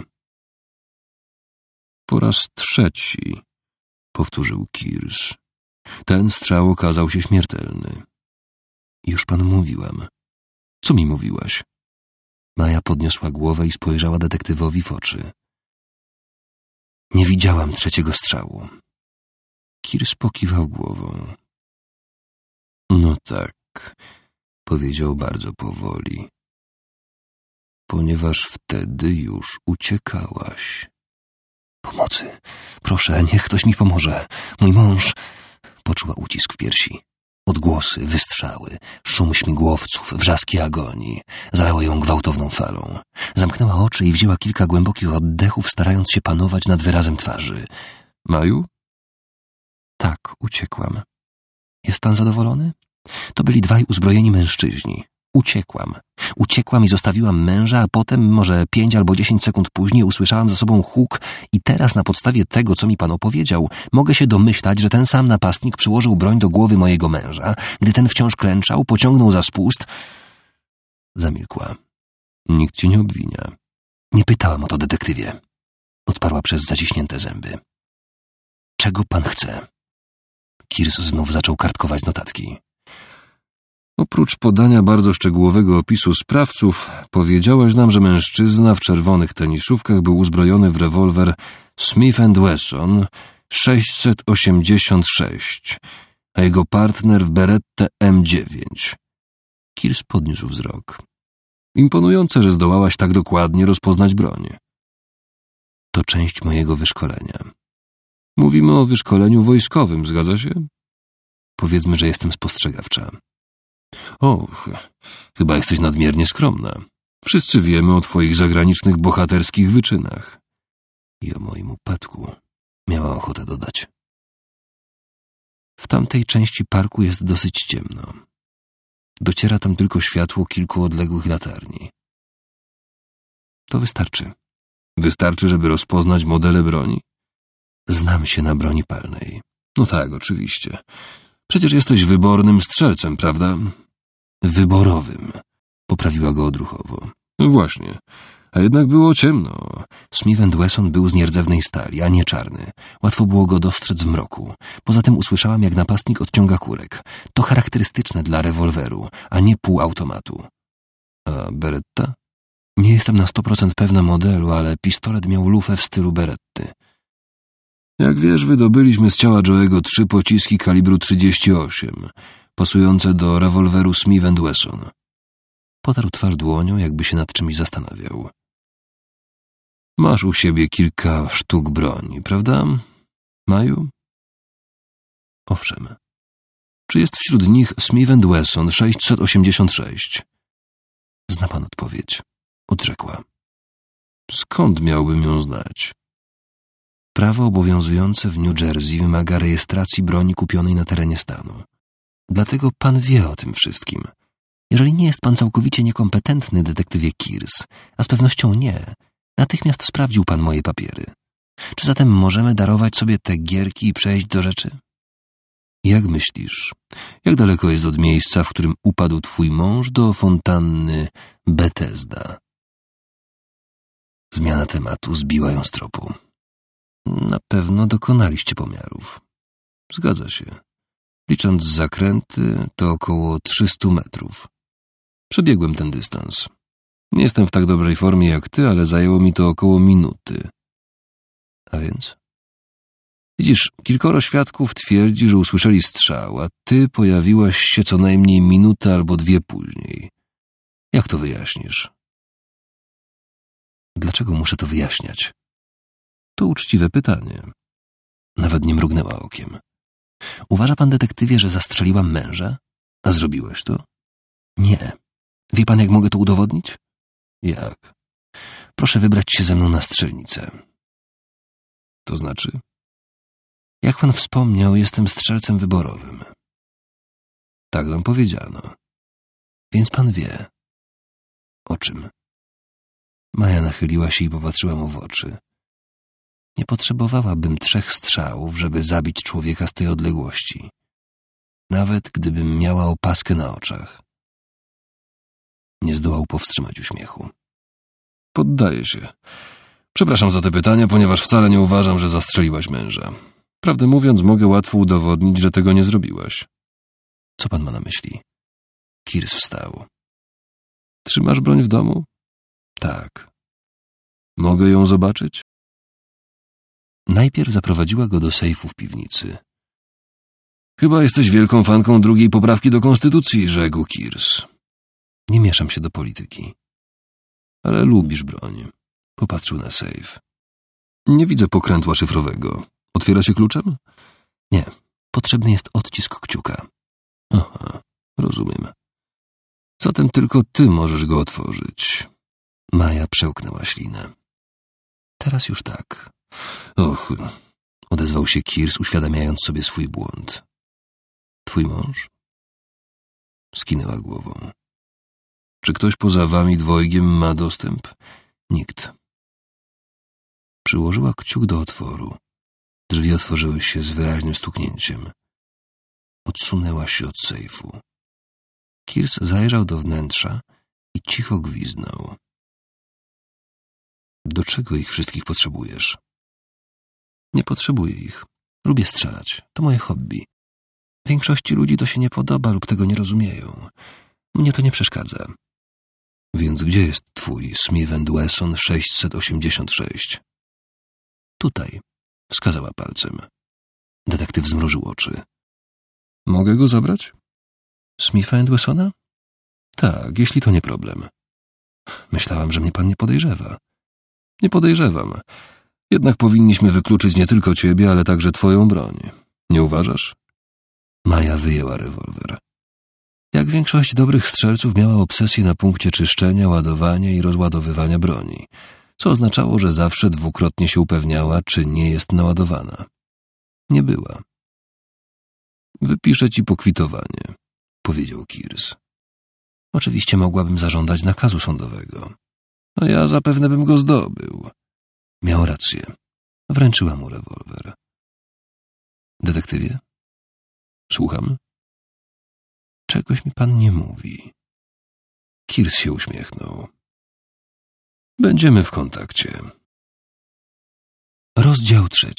Po raz 3, powtórzył Kirsch. Ten strzał okazał się śmiertelny. Już panu mówiłam. Co mi mówiłaś? Maja podniosła głowę i spojrzała detektywowi w oczy. Nie widziałam 3 strzału. Kirsch pokiwał głową. No tak, powiedział bardzo powoli. Ponieważ wtedy już uciekałaś. Pomocy, proszę, niech ktoś mi pomoże. Mój mąż... Poczuła ucisk w piersi. Odgłosy, wystrzały, szum śmigłowców, wrzaski agonii zalały ją gwałtowną falą. Zamknęła oczy i wzięła kilka głębokich oddechów, starając się panować nad wyrazem twarzy. Maju? Tak, uciekłam. Jest pan zadowolony? To byli 2 uzbrojeni mężczyźni. Uciekłam i zostawiłam męża, a potem, może 5 albo 10 sekund później, usłyszałam za sobą huk i teraz na podstawie tego, co mi pan opowiedział, mogę się domyślać, że ten sam napastnik przyłożył broń do głowy mojego męża. Gdy ten wciąż klęczał, pociągnął za spust... Zamilkła. Nikt cię nie obwinia. Nie pytałam o to, detektywie. Odparła przez zaciśnięte zęby. Czego pan chce? Kirsch znów zaczął kartkować notatki. Oprócz podania bardzo szczegółowego opisu sprawców, powiedziałaś nam, że mężczyzna w czerwonych tenisówkach był uzbrojony w rewolwer Smith & Wesson 686, a jego partner w Berettę M9. Kirsch podniósł wzrok. Imponujące, że zdołałaś tak dokładnie rozpoznać broń. To część mojego wyszkolenia. Mówimy o wyszkoleniu wojskowym, zgadza się? Powiedzmy, że jestem spostrzegawcza. Och, chyba jesteś nadmiernie skromna. Wszyscy wiemy o twoich zagranicznych bohaterskich wyczynach. I o moim upadku, miała ochotę dodać. W tamtej części parku jest dosyć ciemno. Dociera tam tylko światło kilku odległych latarni. To wystarczy. Wystarczy, żeby rozpoznać modele broni? Znam się na broni palnej. No tak, oczywiście. Przecież jesteś wybornym strzelcem, prawda? Wyborowym, poprawiła go odruchowo. Właśnie, a jednak było ciemno. Smith & Wesson był z nierdzewnej stali, a nie czarny. Łatwo było go dostrzec w mroku. Poza tym usłyszałam, jak napastnik odciąga kurek. To charakterystyczne dla rewolweru, a nie półautomatu. A Beretta? Nie jestem na 100% pewna modelu, ale pistolet miał lufę w stylu Beretty. Jak wiesz, wydobyliśmy z ciała Joe'ego 3 pociski kalibru 38, pasujące do rewolweru Smith & Wesson. Potarł twarz dłonią, jakby się nad czymś zastanawiał. Masz u siebie kilka sztuk broni, prawda, Maju? Owszem. Czy jest wśród nich Smith & Wesson 686? Zna pan odpowiedź, odrzekła. Skąd miałbym ją znać? Prawo obowiązujące w New Jersey wymaga rejestracji broni kupionej na terenie stanu. Dlatego pan wie o tym wszystkim. Jeżeli nie jest pan całkowicie niekompetentny, detektywie Kirsch, a z pewnością nie, natychmiast sprawdził pan moje papiery. Czy zatem możemy darować sobie te gierki i przejść do rzeczy? Jak myślisz, jak daleko jest od miejsca, w którym upadł twój mąż, do fontanny Bethesda? Zmiana tematu zbiła ją z tropu. Na pewno dokonaliście pomiarów. Zgadza się. Licząc zakręty, to około 300 metrów. Przebiegłem ten dystans. Nie jestem w tak dobrej formie jak ty, ale zajęło mi to około minuty. A więc? Widzisz, kilkoro świadków twierdzi, że usłyszeli strzał, a ty pojawiłaś się co najmniej minutę albo 2 później. Jak to wyjaśnisz? Dlaczego muszę to wyjaśniać? To uczciwe pytanie. Nawet nie mrugnęła okiem. Uważa pan, detektywie, że zastrzeliłam męża? A zrobiłeś to? Nie. Wie pan, jak mogę to udowodnić? Jak? Proszę wybrać się ze mną na strzelnicę. To znaczy? Jak pan wspomniał, jestem strzelcem wyborowym. Tak nam powiedziano. Więc pan wie. O czym? Maja nachyliła się i popatrzyła mu w oczy. Nie potrzebowałabym 3 strzałów, żeby zabić człowieka z tej odległości. Nawet gdybym miała opaskę na oczach. Nie zdołał powstrzymać uśmiechu. Poddaję się. Przepraszam za te pytania, ponieważ wcale nie uważam, że zastrzeliłaś męża. Prawdę mówiąc, mogę łatwo udowodnić, że tego nie zrobiłaś. Co pan ma na myśli? Kearse wstał. Trzymasz broń w domu? Tak. Mogę ją zobaczyć? Najpierw zaprowadziła go do sejfu w piwnicy. Chyba jesteś wielką fanką 2. poprawki do konstytucji, rzekł Kearse. Nie mieszam się do polityki. Ale lubisz broń. Popatrzył na sejf. Nie widzę pokrętła szyfrowego. Otwiera się kluczem? Nie. Potrzebny jest odcisk kciuka. Aha, rozumiem. Zatem tylko ty możesz go otworzyć. Maja przełknęła ślinę. Teraz już tak. Och, odezwał się Kearse, uświadamiając sobie swój błąd. Twój mąż? Skinęła głową. Czy ktoś poza wami dwojgiem ma dostęp? Nikt. Przyłożyła kciuk do otworu. Drzwi otworzyły się z wyraźnym stuknięciem. Odsunęła się od sejfu. Kearse zajrzał do wnętrza i cicho gwizdnął. Do czego ich wszystkich potrzebujesz? Nie potrzebuję ich. Lubię strzelać. To moje hobby. Większości ludzi to się nie podoba lub tego nie rozumieją. Mnie to nie przeszkadza. Więc gdzie jest twój Smith & Wesson 686? Tutaj, wskazała palcem. Detektyw zmrużył oczy. Mogę go zabrać? Smitha & Wessona? Tak, jeśli to nie problem. Myślałam, że mnie pan nie podejrzewa. Nie podejrzewam. Jednak powinniśmy wykluczyć nie tylko ciebie, ale także twoją broń. Nie uważasz? Maja wyjęła rewolwer. Jak większość dobrych strzelców miała obsesję na punkcie czyszczenia, ładowania i rozładowywania broni, co oznaczało, że zawsze dwukrotnie się upewniała, czy nie jest naładowana. Nie była. Wypiszę ci pokwitowanie, powiedział Kearse. Oczywiście mogłabym zażądać nakazu sądowego. A ja zapewne bym go zdobył. Miał rację. Wręczyła mu rewolwer. Detektywie? Słucham? Czegoś mi pan nie mówi. Kearse się uśmiechnął. Będziemy w kontakcie. Rozdział 3.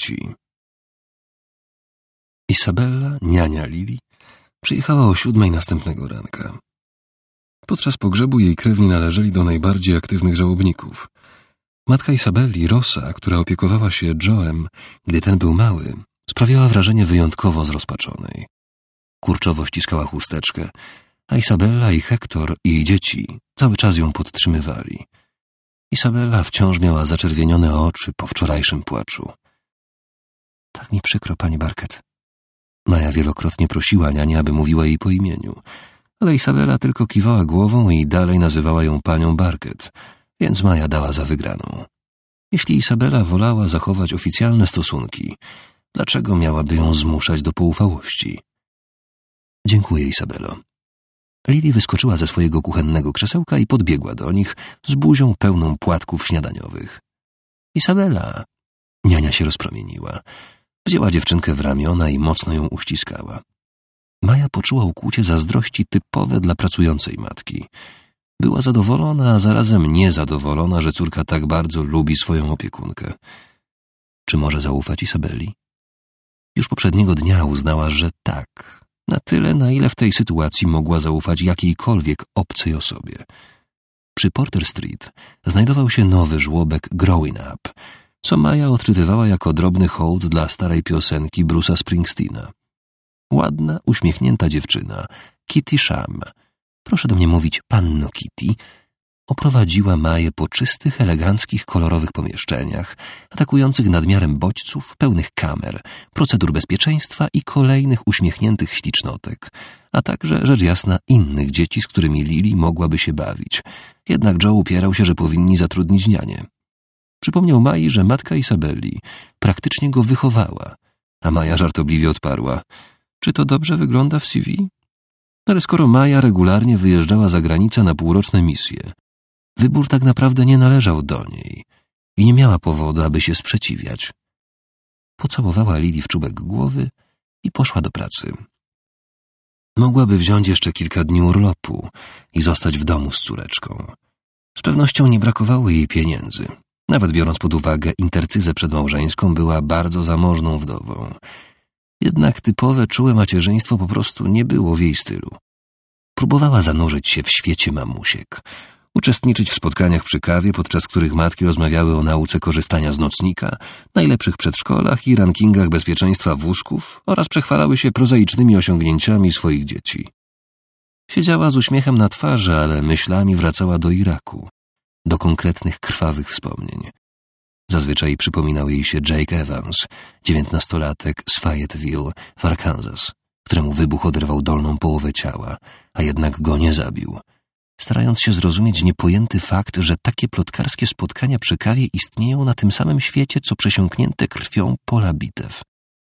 Isabella, niania Lili, przyjechała o 7:00 następnego ranka. Podczas pogrzebu jej krewni należeli do najbardziej aktywnych żałobników. Matka Isabelli, Rosa, która opiekowała się Joe'em, gdy ten był mały, sprawiała wrażenie wyjątkowo zrozpaczonej. Kurczowo ściskała chusteczkę, a Isabella i Hector i jej dzieci cały czas ją podtrzymywali. Isabella wciąż miała zaczerwienione oczy po wczorajszym płaczu. Tak mi przykro, pani Barkett. Maja wielokrotnie prosiła nianię, aby mówiła jej po imieniu, ale Isabella tylko kiwała głową i dalej nazywała ją panią Barkett, więc Maja dała za wygraną. Jeśli Isabella wolała zachować oficjalne stosunki, dlaczego miałaby ją zmuszać do poufałości? Dziękuję, Isabello. Lili wyskoczyła ze swojego kuchennego krzesełka i podbiegła do nich z buzią pełną płatków śniadaniowych. Isabella! Niania się rozpromieniła. Wzięła dziewczynkę w ramiona i mocno ją uściskała. Maja poczuła ukłucie zazdrości typowe dla pracującej matki. Była zadowolona, a zarazem niezadowolona, że córka tak bardzo lubi swoją opiekunkę. Czy może zaufać Isabelli? Już poprzedniego dnia uznała, że tak, na tyle, na ile w tej sytuacji mogła zaufać jakiejkolwiek obcej osobie. Przy Porter Street znajdował się nowy żłobek Growing Up, co Maja odczytywała jako drobny hołd dla starej piosenki Bruce'a Springsteena. Ładna, uśmiechnięta dziewczyna, Kitty Sham. Proszę do mnie mówić panno Kitty. oprowadziła Maję po czystych, eleganckich, kolorowych pomieszczeniach, atakujących nadmiarem bodźców, pełnych kamer, procedur bezpieczeństwa i kolejnych uśmiechniętych ślicznotek, a także, rzecz jasna, innych dzieci, z którymi Lili mogłaby się bawić. Jednak Joe upierał się, że powinni zatrudnić nianię. Przypomniał Mai, że matka Isabelli praktycznie go wychowała, a Maja żartobliwie odparła: czy to dobrze wygląda w CV? Ale skoro Maja regularnie wyjeżdżała za granicę na półroczne misje, wybór tak naprawdę nie należał do niej i nie miała powodu, aby się sprzeciwiać. Pocałowała Lili w czubek głowy i poszła do pracy. Mogłaby wziąć jeszcze kilka dni urlopu i zostać w domu z córeczką. Z pewnością nie brakowało jej pieniędzy. Nawet biorąc pod uwagę intercyzę przedmałżeńską, była bardzo zamożną wdową. Jednak typowe, czułe macierzyństwo po prostu nie było w jej stylu. Próbowała zanurzyć się w świecie mamusiek, uczestniczyć w spotkaniach przy kawie, podczas których matki rozmawiały o nauce korzystania z nocnika, najlepszych przedszkolach i rankingach bezpieczeństwa wózków oraz przechwalały się prozaicznymi osiągnięciami swoich dzieci. Siedziała z uśmiechem na twarzy, ale myślami wracała do Iraku, do konkretnych krwawych wspomnień. Zazwyczaj przypominał jej się Jake Evans, 19-latek z Fayetteville w Arkansas, któremu wybuch oderwał dolną połowę ciała, a jednak go nie zabił. Starając się zrozumieć niepojęty fakt, że takie plotkarskie spotkania przy kawie istnieją na tym samym świecie, co przesiąknięte krwią pola bitew.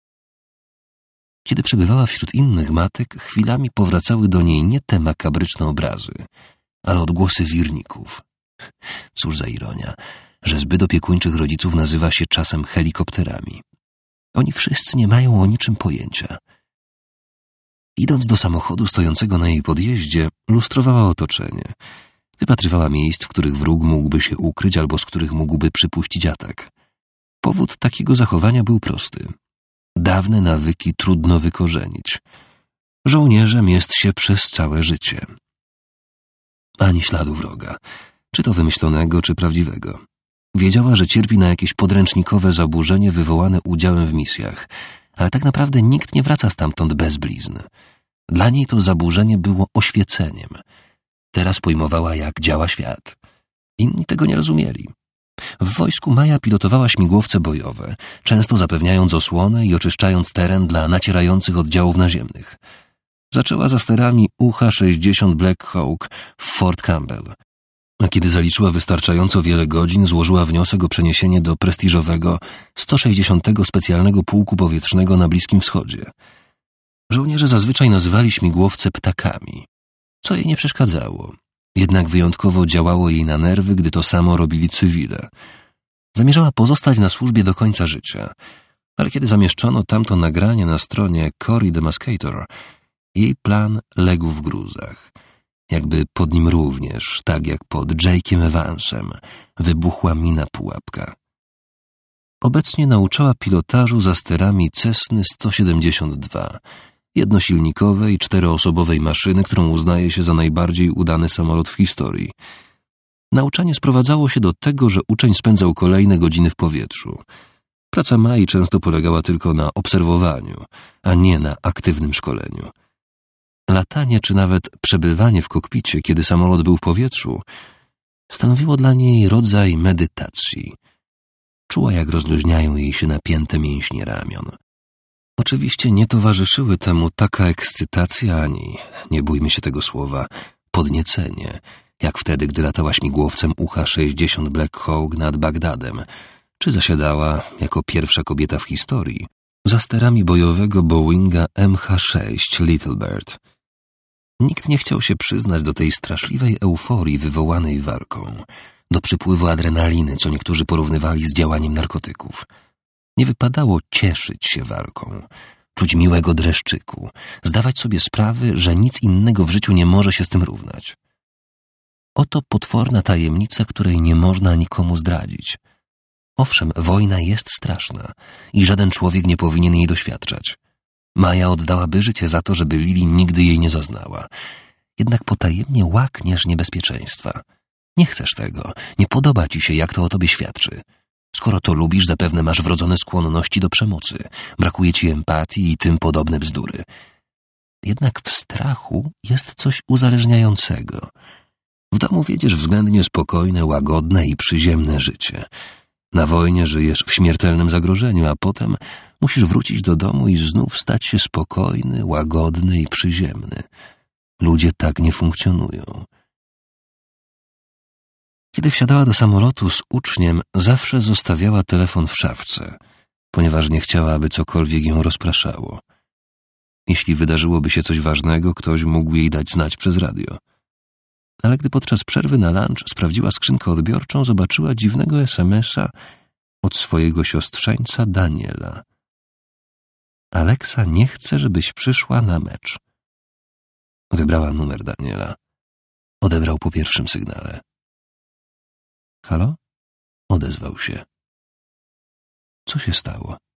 Kiedy przebywała wśród innych matek, chwilami powracały do niej nie te makabryczne obrazy, ale odgłosy wirników. Cóż za ironia, że zbyt opiekuńczych rodziców nazywa się czasem helikopterami. Oni wszyscy nie mają o niczym pojęcia. Idąc do samochodu stojącego na jej podjeździe, lustrowała otoczenie. Wypatrywała miejsc, w których wróg mógłby się ukryć albo z których mógłby przypuścić atak. Powód takiego zachowania był prosty. Dawne nawyki trudno wykorzenić. Żołnierzem jest się przez całe życie. Ani śladu wroga, czy to wymyślonego, czy prawdziwego. Wiedziała, że cierpi na jakieś podręcznikowe zaburzenie wywołane udziałem w misjach, ale tak naprawdę nikt nie wraca stamtąd bez blizn. Dla niej to zaburzenie było oświeceniem. Teraz pojmowała, jak działa świat. Inni tego nie rozumieli. W wojsku Maja pilotowała śmigłowce bojowe, często zapewniając osłonę i oczyszczając teren dla nacierających oddziałów naziemnych. Zaczęła za sterami UH-60 Black Hawk w Fort Campbell. A kiedy zaliczyła wystarczająco wiele godzin, złożyła wniosek o przeniesienie do prestiżowego 160. Specjalnego Pułku Powietrznego na Bliskim Wschodzie. Żołnierze zazwyczaj nazywali śmigłowce ptakami, co jej nie przeszkadzało. Jednak wyjątkowo działało jej na nerwy, gdy to samo robili cywile. Zamierzała pozostać na służbie do końca życia, ale kiedy zamieszczono tamto nagranie na stronie Cory the Muscator, jej plan legł w gruzach. Jakby pod nim również, tak jak pod Jake'iem Evansem, wybuchła mina pułapka. Obecnie nauczała pilotażu za sterami Cessny 172, jednosilnikowej, 4-osobowej maszyny, którą uznaje się za najbardziej udany samolot w historii. Nauczanie sprowadzało się do tego, że uczeń spędzał kolejne godziny w powietrzu. Praca Mai często polegała tylko na obserwowaniu, a nie na aktywnym szkoleniu. Latanie czy nawet przebywanie w kokpicie, kiedy samolot był w powietrzu, stanowiło dla niej rodzaj medytacji. Czuła, jak rozluźniają jej się napięte mięśnie ramion. Oczywiście nie towarzyszyły temu taka ekscytacja ani, nie bójmy się tego słowa, podniecenie, jak wtedy, gdy latała śmigłowcem UH-60 Black Hawk nad Bagdadem, czy zasiadała, jako pierwsza kobieta w historii, za sterami bojowego Boeinga MH-6 Little Bird. Nikt nie chciał się przyznać do tej straszliwej euforii wywołanej walką, do przypływu adrenaliny, co niektórzy porównywali z działaniem narkotyków. Nie wypadało cieszyć się walką, czuć miłego dreszczyku, zdawać sobie sprawy, że nic innego w życiu nie może się z tym równać. Oto potworna tajemnica, której nie można nikomu zdradzić. Owszem, wojna jest straszna i żaden człowiek nie powinien jej doświadczać. Maja oddałaby życie za to, żeby Lili nigdy jej nie zaznała. Jednak potajemnie łakniesz niebezpieczeństwa. Nie chcesz tego, nie podoba ci się, jak to o tobie świadczy. Skoro to lubisz, zapewne masz wrodzone skłonności do przemocy, brakuje ci empatii i tym podobne bzdury. Jednak w strachu jest coś uzależniającego. W domu wiedziesz względnie spokojne, łagodne i przyziemne życie. Na wojnie żyjesz w śmiertelnym zagrożeniu, a potem musisz wrócić do domu i znów stać się spokojny, łagodny i przyziemny. Ludzie tak nie funkcjonują. Kiedy wsiadała do samolotu z uczniem, zawsze zostawiała telefon w szafce, ponieważ nie chciała, aby cokolwiek ją rozpraszało. Jeśli wydarzyłoby się coś ważnego, ktoś mógł jej dać znać przez radio. Ale gdy podczas przerwy na lunch sprawdziła skrzynkę odbiorczą, zobaczyła dziwnego SMS-a od swojego siostrzeńca Daniela. Aleksa nie chce, żebyś przyszła na mecz. Wybrała numer Daniela. Odebrał po pierwszym sygnale. Halo? Odezwał się. Co się stało?